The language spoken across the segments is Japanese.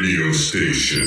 Radio Station.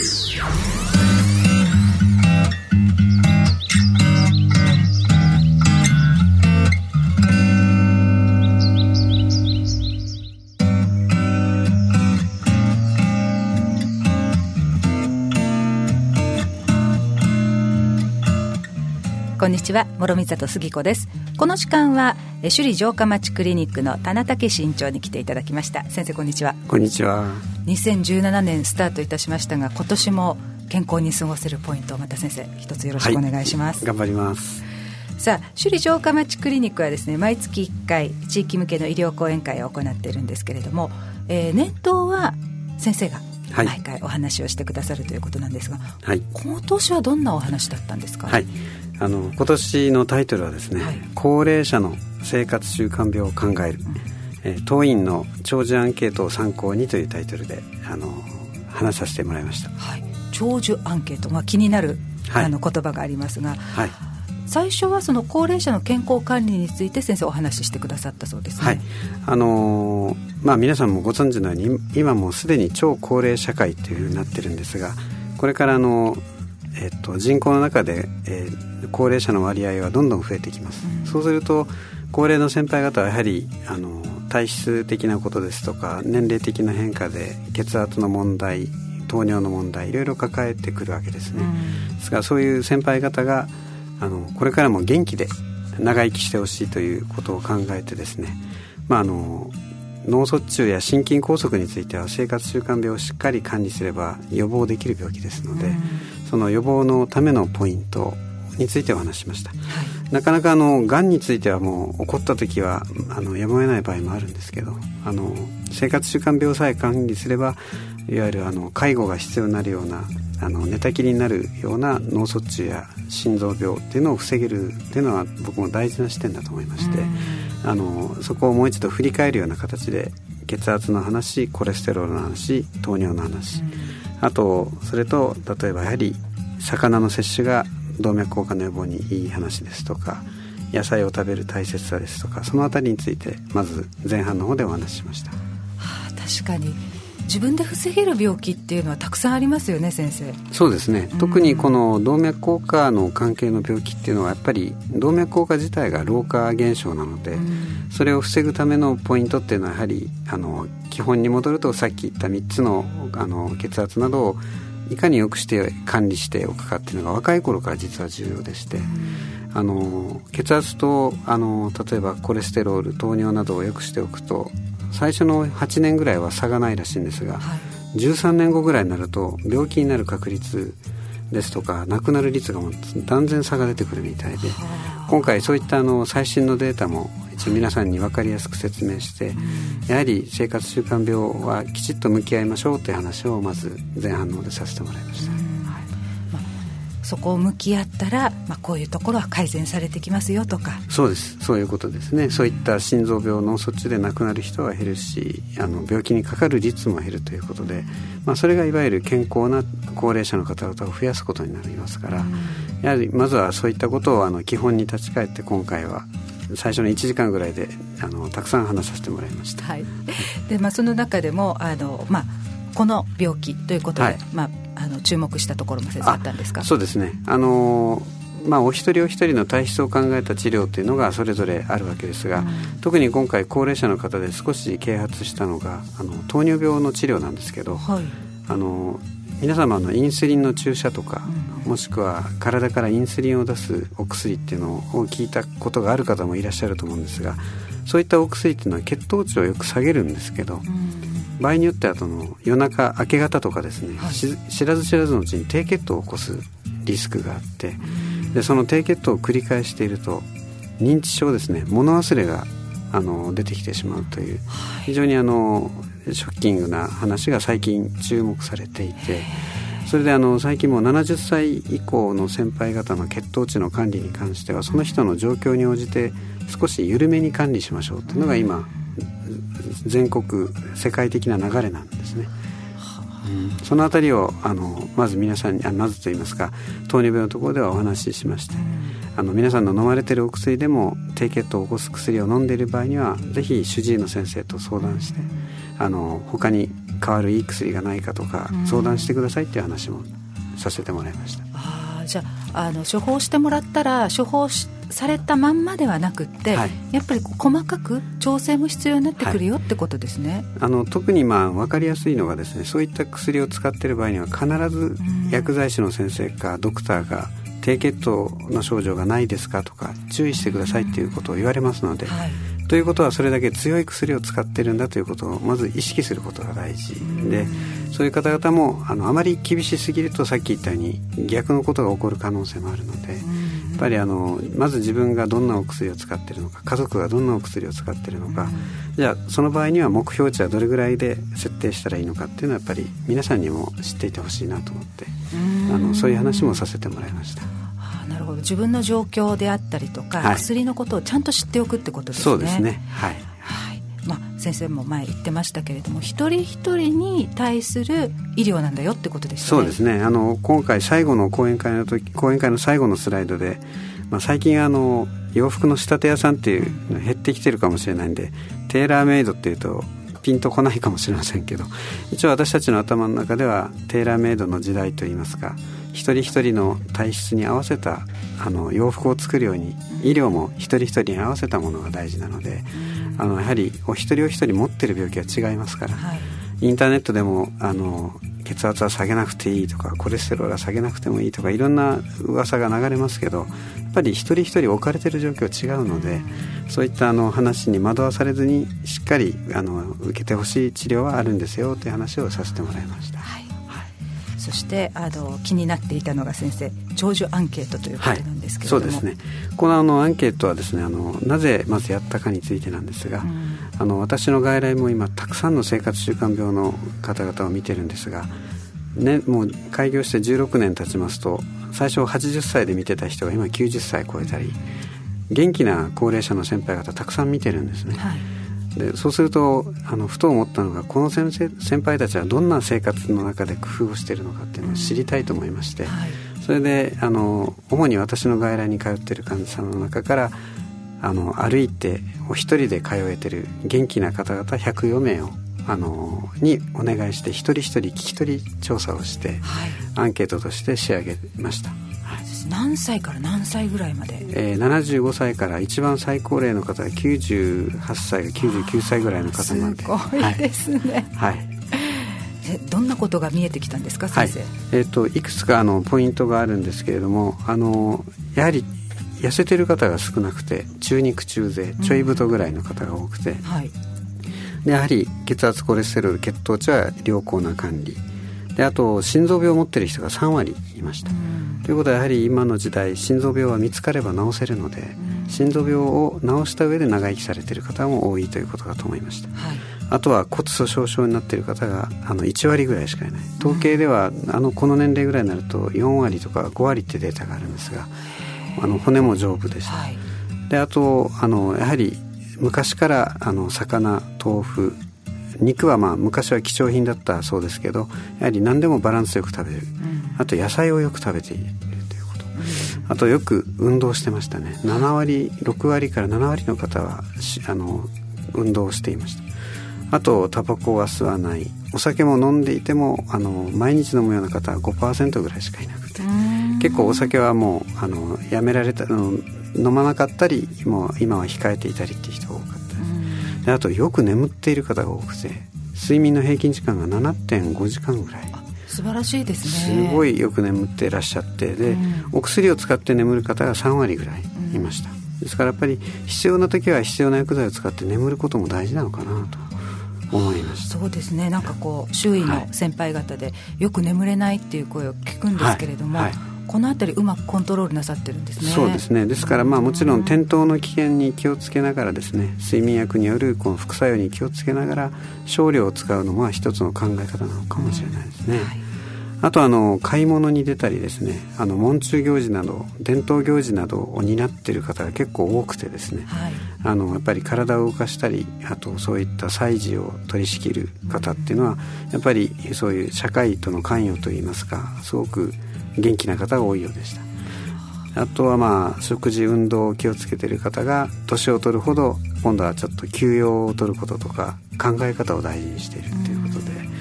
こんにちは、諸見里杉子です。この時間は首里城下町クリニックの田名武院長に来ていただきました。先生、こんにちは。 こんにちは。 2017年スタートいたしましたが、今年も健康に過ごせるポイントをまた先生一つよろしくお願いします。 頑張ります。 さあ、首里城下町クリニックはですね、毎月1回地域向けの医療講演会を行っているんですけれども、年頭は先生が毎回お話をしてくださるということなんですが、はい、今年はどんなお話だったんですか？ はい、今年のタイトルはですね、はい、高齢者の生活習慣病を考える、当院の長寿アンケートを参考にというタイトルで話させてもらいました。 はい、長寿アンケート、気になる、言葉がありますが、はい、最初はその高齢者の健康管理について先生お話ししてくださったそうですね。 はい、皆さんもご存知のように今もうすでに超高齢社会というふうになってるんですが、これから人口の中で、高齢者の割合はどんどん増えてきます。そうすると高齢の先輩方はやはり体質的なことですとか年齢的な変化で血圧の問題、糖尿の問題、いろいろ抱えてくるわけですね。ですからそういう先輩方がこれからも元気で長生きしてほしいということを考えてですね、脳卒中や心筋梗塞については生活習慣病をしっかり管理すれば予防できる病気ですので、その予防のためのポイントについてお話ししました。はい、なかなかがんについてはもう起こった時はやむを得ない場合もあるんですけど、生活習慣病さえ管理すればいわゆる介護が必要になるような寝たきりになるような脳卒中や心臓病っていうのを防げるっていうのは僕も大事な視点だと思いまして、そこをもう一度振り返るような形で血圧の話、コレステロールの話、糖尿の話、あとそれと例えばやはり魚の摂取が動脈硬化の予防にいい話ですとか、野菜を食べる大切さですとか、そのあたりについてまず前半の方でお話ししました。 確かに自分で防げる病気っていうのはたくさんありますよね、先生。 そうですね、特にこの動脈硬化の関係の病気っていうのはやっぱり動脈硬化自体が老化現象なので、それを防ぐためのポイントっていうのはやはり基本に戻るとさっき言った3つの血圧などをいかによくして管理しておくかっていうのが若い頃から実は重要でして、血圧と例えばコレステロール、糖尿などをよくしておくと最初の8年ぐらいは差がないらしいんですが、13年後ぐらいになると病気になる確率ですとか亡くなる率がもう断然差が出てくるみたいで、今回そういった最新のデータも一応皆さんに分かりやすく説明して、やはり生活習慣病はきちっと向き合いましょうという話をまず前半の方でさせてもらいました。 そこを向き合ったら、こういうところは改善されてきますよとか。 そうです、そういうことですね。そういった心臓病、脳卒中で亡くなる人は減るし、病気にかかる率も減るということで、それがいわゆる健康な高齢者の方々を増やすことになりますから、やはりまずはそういったことを基本に立ち返って、今回は最初の1時間ぐらいでたくさん話させてもらいました。はい、 でその中でもこの病気ということで、注目したところも先生あったんですか？ そうですね、お一人お一人の体質を考えた治療というのがそれぞれあるわけですが、特に今回高齢者の方で少し啓発したのが糖尿病の治療なんですけど、皆様インスリンの注射とか、もしくは体からインスリンを出すお薬っていうのを聞いたことがある方もいらっしゃると思うんですが、そういったお薬っていうのは血糖値をよく下げるんですけど、場合によっては夜中明け方とかですね、知らず知らずのうちに低血糖を起こすリスクがあって、でその低血糖を繰り返していると認知症ですね、物忘れが出てきてしまうという非常にショッキングな話が最近注目されていて、それで最近もう70歳以降の先輩方の血糖値の管理に関してはその人の状況に応じて少し緩めに管理しましょうというのが今全国世界的な流れなんですね。そのあたりをまず皆さんにまずといいますか、糖尿病のところではお話ししまして、皆さんの飲まれているお薬でも低血糖を起こす薬を飲んでいる場合にはぜひ主治医の先生と相談して他に変わるいい薬がないかとか相談してくださいっていう話もさせてもらいました。 じゃあ処方してもらったら処方されたまんまではなくって、はい、やっぱり細かく調整も必要になってくるよってことですね。 特に分かりやすいのがですね、そういった薬を使っている場合には必ず薬剤師の先生かドクターが低血糖の症状がないですかとか注意してくださいっていうことを言われますので、はい、ということはそれだけ強い薬を使ってるんだということをまず意識することが大事で、そういう方々もあまり厳しすぎるとさっき言ったように逆のことが起こる可能性もあるので、やっぱりまず自分がどんなお薬を使っているのか、家族がどんなお薬を使っているのか、じゃあその場合には目標値はどれぐらいで設定したらいいのかっていうのはやっぱり皆さんにも知っていてほしいなと思ってそういう話もさせてもらいました。 なるほど。自分の状況であったりとか、はい、薬のことをちゃんと知っておくってことですね。 そうですね、はい、 はい。先生も前言ってましたけれども、一人一人に対する医療なんだよってことですね。 そうですね。今回最後の講演会の最後のスライドで、最近洋服の仕立て屋さんっていうの減ってきてるかもしれないんで、テーラーメイドっていうとピンとこないかもしれませんけど、一応私たちの頭の中ではテーラーメイドの時代といいますか、一人一人の体質に合わせた洋服を作るように医療も一人一人に合わせたものが大事なので、やはりお一人お一人持ってる病気は違いますから、はい、インターネットでも血圧は下げなくていいとかコレステロールは下げなくてもいいとかいろんな噂が流れますけど、やっぱり一人一人置かれてる状況違うので、そういった話に惑わされずにしっかり受けてほしい治療はあるんですよという話をさせてもらいました。 はい、そして気になっていたのが先生、長寿アンケートということなんですけれども、 はい、そうですね。このアンケートはですね、なぜまずやったかについてなんですが、私の外来も今たくさんの生活習慣病の方々を見てるんですが、ね、もう開業して16年経ちますと、最初80歳で見てた人が今90歳超えたり、元気な高齢者の先輩方たくさん見てるんですね。はい、でそうするとふと思ったのが、この先輩たちはどんな生活の中で工夫をしているのかっていうのを知りたいと思いまして、はい、それで主に私の外来に通っている患者さんの中から歩いてお一人で通えている元気な方々104名をにお願いして一人一人聞き取り調査をして、はい、アンケートとして仕上げました。 はい、何歳から何歳ぐらいまで ？75歳から一番最高齢の方は98歳が99歳ぐらいの方まで。 すごいですね。はい、どんなことが見えてきたんですか、先生？ はい、いくつかポイントがあるんですけれども、やはり痩せてる方が少なくて、中肉中背ちょい太ぐらいの方が多くて、はい、でやはり血圧コレステロール血糖値は良好な管理で、あと心臓病を持っている人が3割いました。ということはやはり今の時代心臓病は見つかれば治せるので、心臓病を治した上で長生きされている方も多いということだと思いました。はい、あとは骨粗しょう症になっている方が1割ぐらいしかいない。統計ではこの年齢ぐらいになると4割とか5割ってデータがあるんですが、骨も丈夫でした。はい、であとやはり昔から魚、豆腐、肉は昔は貴重品だったそうですけど、やはり何でもバランスよく食べる、あと野菜をよく食べているということ、あとよく運動してましたね。6割から7割の方は運動をしていました。あとタバコは吸わない、お酒も飲んでいても毎日飲むような方は 5% ぐらいしかいなくて、結構お酒はもうやめられた飲まなかったり、もう今は控えていたりっていう人が多かったです。であとよく眠っている方が多くて、睡眠の平均時間が 7.5 時間ぐらい。 素晴らしいですね。 すごいよく眠っていらっしゃって、で、お薬を使って眠る方が3割ぐらいいました。ですからやっぱり必要な時は必要な薬剤を使って眠ることも大事なのかなと思いました。 そうですね。なんか周囲の先輩方でよく眠れないっていう声を聞くんですけれども、はいはい、このあたりうまくコントロールなさってるんですね。 そうですね。ですからもちろん転倒の危険に気をつけながらですね、睡眠薬によるこの副作用に気をつけながら少量を使うのも一つの考え方なのかもしれないですね。はい、あと買い物に出たりですね、門中行事など伝統行事などを担っている方が結構多くてですね、はい、やっぱり体を動かしたり、あとそういった祭事を取り仕切る方っていうのは、やっぱりそういう社会との関与といいますか、すごく元気な方が多いようでした。あとは食事運動を気をつけている方が年を取るほど今度はちょっと休養を取ることとか考え方を大事にしているということで、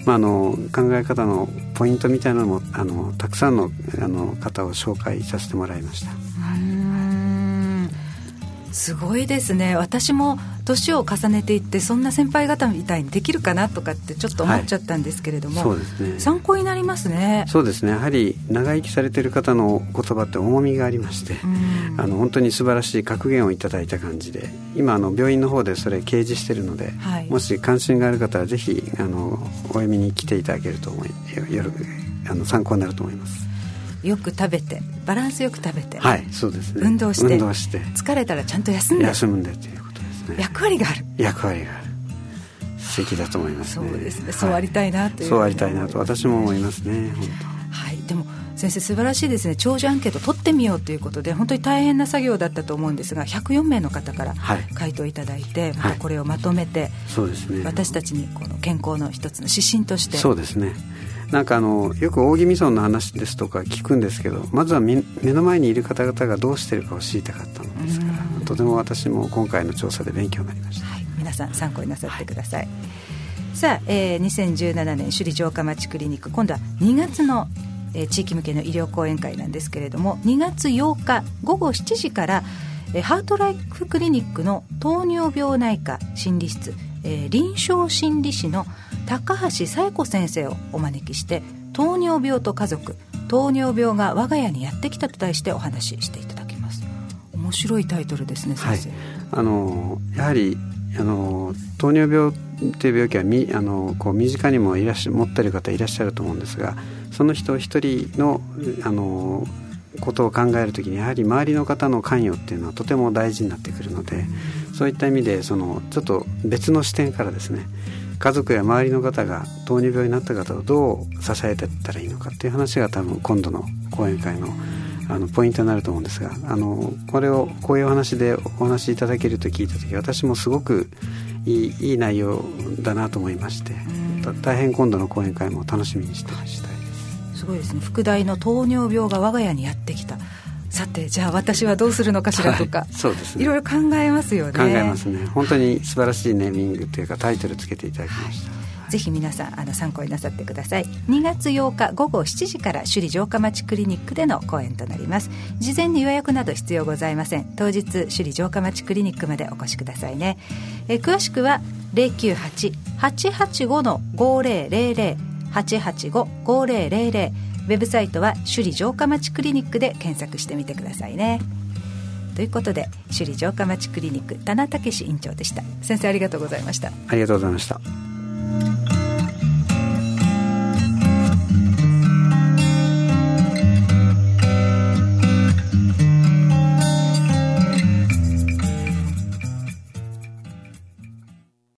考え方のポイントみたいなのもたくさんの方を紹介させてもらいました。 すごいですね。私も年を重ねていってそんな先輩方みたいにできるかなとかってちょっと思っちゃったんですけれども、 そうですね、 参考になりますね。 そうですね、やはり長生きされている方の言葉って重みがありまして、本当に素晴らしい格言をいただいた感じで、今病院の方でそれ掲示しているので、もし関心がある方はぜひお読みに来ていただけると参考になると思います。 よく食べてバランスよく食べて、 そうですね、 運動して疲れたらちゃんと休んで休むんだということですね。 役割がある素敵だと思いますね。 そうですね、そうありたいなという、 そうありたいなと私も思いますね。本当、 でも先生素晴らしいですね。長寿アンケート取ってみようということで本当に大変な作業だったと思うんですが、104名の方から回答いただいて、またこれをまとめて、 そうですね、 私たちにこの健康の一つの指針として。 そうですね、よく大宜味村の話ですとか聞くんですけど、まずは目の前にいる方々がどうしているかを知りたかったのですから、とても私も今回の調査で勉強になりました。 皆さん参考になさってください。さあ、2017年首里城下町クリニック、今度は2月の、地域向けの医療講演会なんですけれども、2月8日午後7時からハートライフクリニックの糖尿病内科心理室、臨床心理士の高橋紗恵子先生をお招きして、糖尿病と家族、糖尿病が我が家にやってきたと題してお話ししていただきます。面白いタイトルですね、先生。 やはり糖尿病という病気は身近にも持っている方いらっしゃると思うんですが、その人一人のことを考えるときにやはり周りの方の関与っていうのはとても大事になってくるので、そういった意味でちょっと別の視点からですね、家族や周りの方が糖尿病になった方をどう支えていったらいいのかっていう話が多分今度の講演会のポイントになると思うんですが、こういうお話でお話しいただけると聞いたとき、私もすごくいい内容だなと思いまして、大変今度の講演会も楽しみにしていました。 すごいですね。副題の糖尿病が我が家にやってきた、さてじゃあ私はどうするのかしらとか、 そうですね、 いろいろ考えますよね。 考えますね。本当に素晴らしいネーミングというかタイトルつけていただきました。 ぜひ皆さん参考になさってください。2月8日午後7時から首里城下町クリニックでの講演となります。事前に予約など必要ございません。当日首里城下町クリニックまでお越しくださいね。詳しくは 098-885-5000 885-5000、ウェブサイトは首里城下町クリニックで検索してみてくださいね。ということで首里城下町クリニック田名武院長でした。先生ありがとうございました。 ありがとうございました。